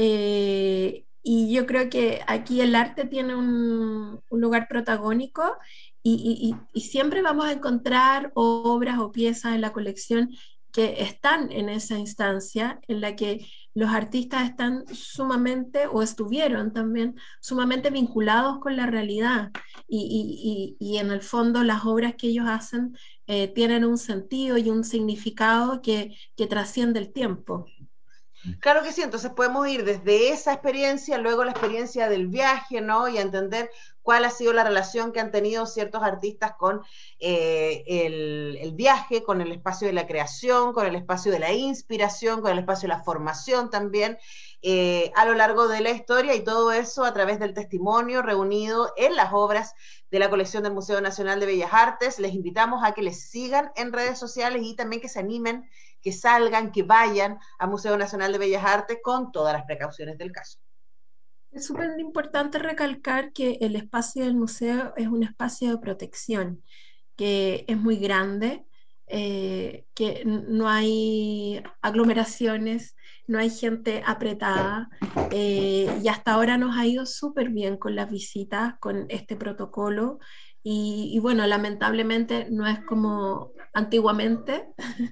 eh, y yo creo que aquí el arte tiene un, un lugar protagónico y, y, y siempre vamos a encontrar obras o piezas en la colección que están en esa instancia en la que los artistas están sumamente, o estuvieron también, sumamente vinculados con la realidad y, y, y, y en el fondo las obras que ellos hacen eh, tienen un sentido y un significado que, que trasciende el tiempo. Claro que sí, entonces podemos ir desde esa experiencia, luego la experiencia del viaje, ¿no? Y a entender cuál ha sido la relación que han tenido ciertos artistas con eh, el, el viaje, con el espacio de la creación, con el espacio de la inspiración, con el espacio de la formación también, eh, a lo largo de la historia, y todo eso a través del testimonio reunido en las obras de la colección del Museo Nacional de Bellas Artes. Les invitamos a que les sigan en redes sociales y también que se animen, que salgan, que vayan al Museo Nacional de Bellas Artes con todas las precauciones del caso. Es súper importante recalcar que el espacio del museo es un espacio de protección, que es muy grande, eh, que no hay aglomeraciones, no hay gente apretada, eh, y hasta ahora nos ha ido súper bien con las visitas, con este protocolo, y, y bueno, lamentablemente no es como antiguamente,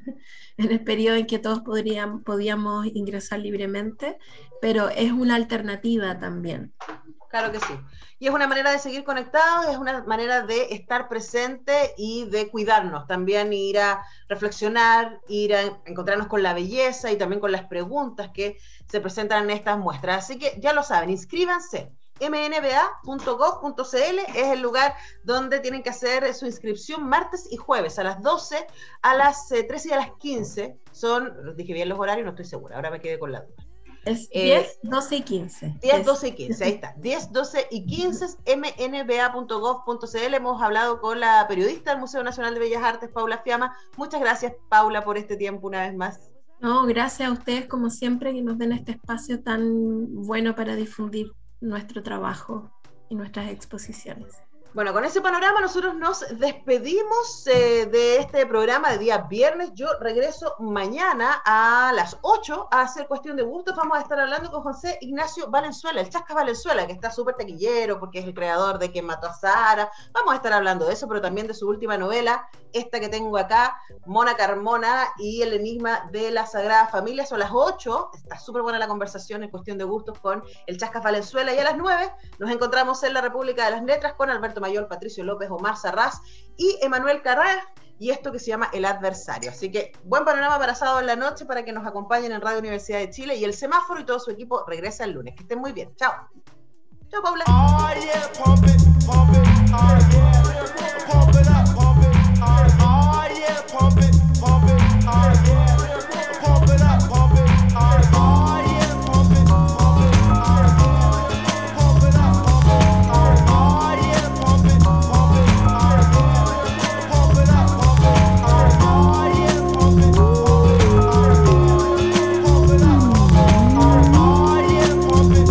en el periodo en que todos podrían, podíamos ingresar libremente, pero es una alternativa también. Claro que sí. Y es una manera de seguir conectados, es una manera de estar presente y de cuidarnos también, ir a reflexionar, ir a encontrarnos con la belleza y también con las preguntas que se presentan en estas muestras. Así que ya lo saben, inscríbanse. m n b a punto gov punto c l es el lugar donde tienen que hacer su inscripción martes y jueves a las doce, a las trece y a las quince. Son, dije bien los horarios, no estoy segura, ahora me quedé con la duda. Es diez, doce y quince. diez, doce y quince, ahí está. diez, doce y quince, m n b a punto gov punto c l. Hemos hablado con la periodista del Museo Nacional de Bellas Artes, Paula Fiamma. Muchas gracias, Paula, por este tiempo una vez más. No, gracias a ustedes, como siempre, que nos den este espacio tan bueno para difundir nuestro trabajo y nuestras exposiciones. Bueno, con ese panorama nosotros nos despedimos eh, de este programa de día viernes. Yo regreso mañana a las ocho a hacer Cuestión de Gustos. Vamos a estar hablando con José Ignacio Valenzuela, el Chascas Valenzuela, que está súper taquillero porque es el creador de Quien mató a Sara. Vamos a estar hablando de eso, pero también de su última novela, esta que tengo acá, Mona Carmona y el enigma de la Sagrada Familia. Son las ocho, está súper buena la conversación en Cuestión de Gustos con el Chascas Valenzuela, y a las nueve nos encontramos en la República de las Letras con Alberto Mayor, Patricio López, Omar Sarraz y Emanuel Carrera, y esto que se llama El Adversario. Así que buen panorama para sábado en la noche, para que nos acompañen en Radio Universidad de Chile, y el Semáforo y todo su equipo regresa el lunes. Que estén muy bien. Chao. Chao, Paula. Oh, yeah, pump it, pump it, oh, yeah. Pump it up, pump it, oh, yeah, pump it, pump it, oh, yeah. Pump it up, pump it, oh, yeah, pump it, pump it, oh, pump it up, pump it, oh, yeah, pump it, pump it, oh, pump it up, pump it, oh, yeah, pump it, pump it, oh, pump it up, pump it, oh, yeah, pump it,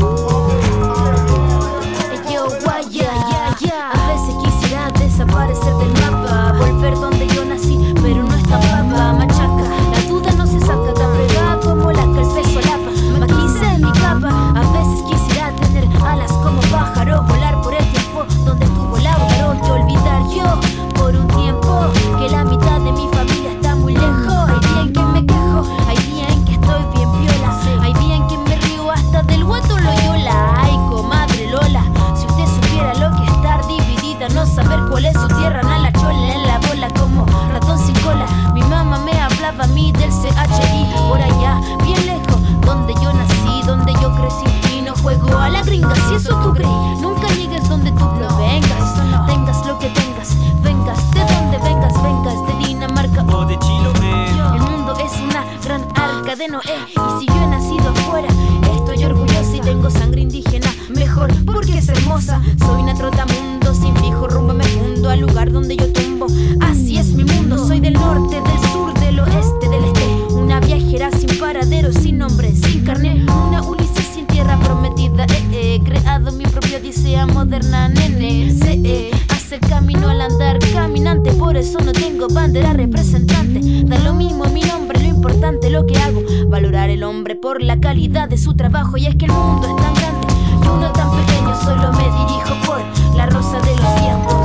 pump it. Yo, guaya, ya, ya. A veces quisiera desaparecer del mapa, volver donde yo nací, pero no está papa, machaca. La duda no se saca, tan pegada como la que el peso lapa. Maquice en mi capa. A veces quisiera tener alas como pájaro, volar por el tiempo donde tú volabas, y olvidar yo por un tiempo que la mitad de mi familia está muy lejos. Hay día en que me quejo, hay día en que estoy bien viola, hay día en que me río hasta del guato Loyola. Ay, comadre Lola, si usted supiera lo que es estar dividida, no saber cuál es su tierra, na la chola en la bola como ratón sin cola. Mi mamá me hablaba a mí del C H I, por allá, bien lejos, donde yo nací, donde yo crecí, y no juego a la gringa, si eso tú creí. Nunca llegues donde tú provengas, tengas lo que tengas, vengas de donde vengas, vengas de Dinamarca o de Chiloé. El mundo es una gran arca de Noé, y si yo he nacido afuera, estoy orgullosa y tengo sangre indígena, mejor porque es hermosa. Soy una trotamundo, sin fijo rumbo me fundo al lugar donde yo tumbo. Así es mi mundo, soy del norte, del sur, del oeste, del este. Una viajera sin paradero, sin nombre, sin carné. Una Ulises sin tierra prometida, eh, eh. Creado mi propia odisea moderna, nene. Sé, eh, hacer camino al andar caminante, por eso no tengo bandera representante. Da lo mismo mi nombre, lo importante lo que hago. Valorar el hombre por la calidad de su trabajo. Y es que el mundo es tan grande y uno tan pequeño, solo me dirijo por la rosa de los vientos.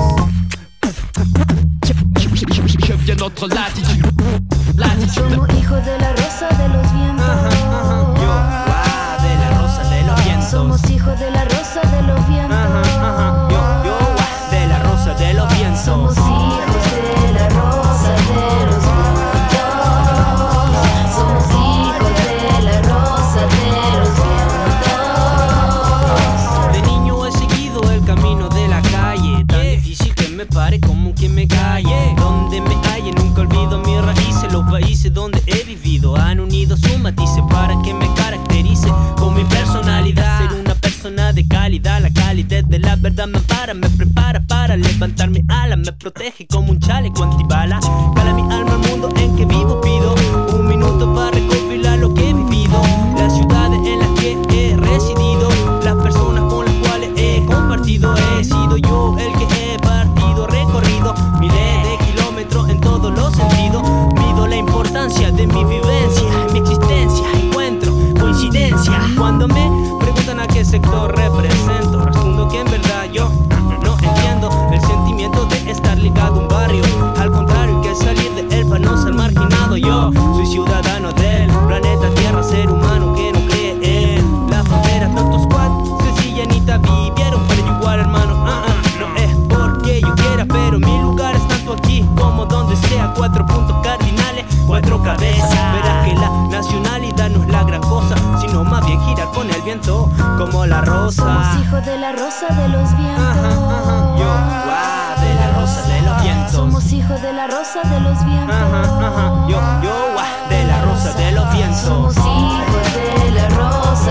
Je notre latitude, latitude. Somos hijos de la rosa de los vientos. Yo, ah, de la rosa de los vientos. Somos hijos de la rosa de los vientos. Yo, yo, ah, de la rosa de los vientos. Somos hijos de la rosa de los vientos. Somos hijos de la rosa de los vientos. De niño he seguido el camino de la calle, tan difícil que me pare como que me calle. Donde me halle nunca olvido mis raíces, los países donde he vivido han unido sus matices para que me caracterice con mi personalidad. Ser una persona de calidad, la calidez de la verdad me ampara, me prepara para levantar mi ala, me protege como un chaleco antibala. Cala mi alma al mundo en que vivo, pido un minuto para recopilar lo que he vivido, las ciudades en las que he residido, las personas con las cuales he compartido. He sido yo el que he partido, recorrido miles de kilómetros en todos los sentidos. Mido la importancia de mi vivencia, mi existencia, encuentro coincidencia. Cuando me preguntan a qué sector represento, respondo que en verdad yo no entiendo el sentimiento de estar ligado a un barrio. Al contrario que salir de él para no ser marginado. Yo soy ciudadano del planeta Tierra, ser humano que no cree en la frontera. Tantos squad, sencillanita vivieron, pero yo igual hermano. Uh -uh. No es porque yo quiera, pero mi lugar es tanto aquí como donde sea. Cuatro puntos cardinales, cuatro cabezas. Verás que la nacionalidad no es la gran cosa, sino más bien girar con el viento como la rosa. Somos hijos de la rosa de los vientos. Ajá, ajá. Yo, guau, de la rosa de los vientos. Somos hijos de la rosa de los vientos. Ajá, ajá. Yo, yo, guau, de la rosa de los vientos. Somos hijos de la rosa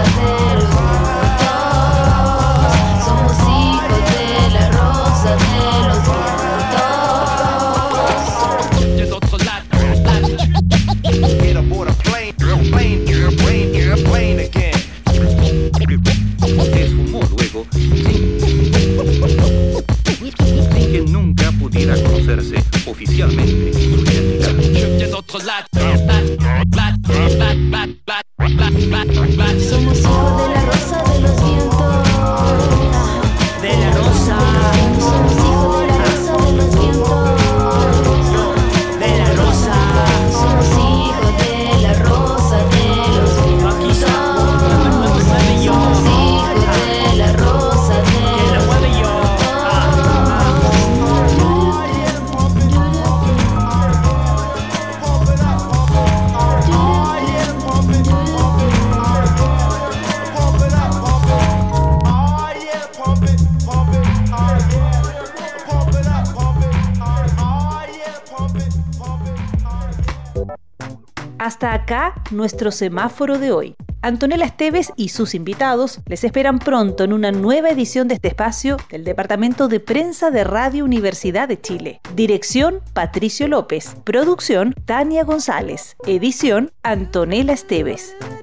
Hasta acá nuestro semáforo de hoy. Antonella Esteves y sus invitados les esperan pronto en una nueva edición de este espacio del Departamento de Prensa de Radio Universidad de Chile. Dirección, Patricio López. Producción, Tania González. Edición, Antonella Esteves.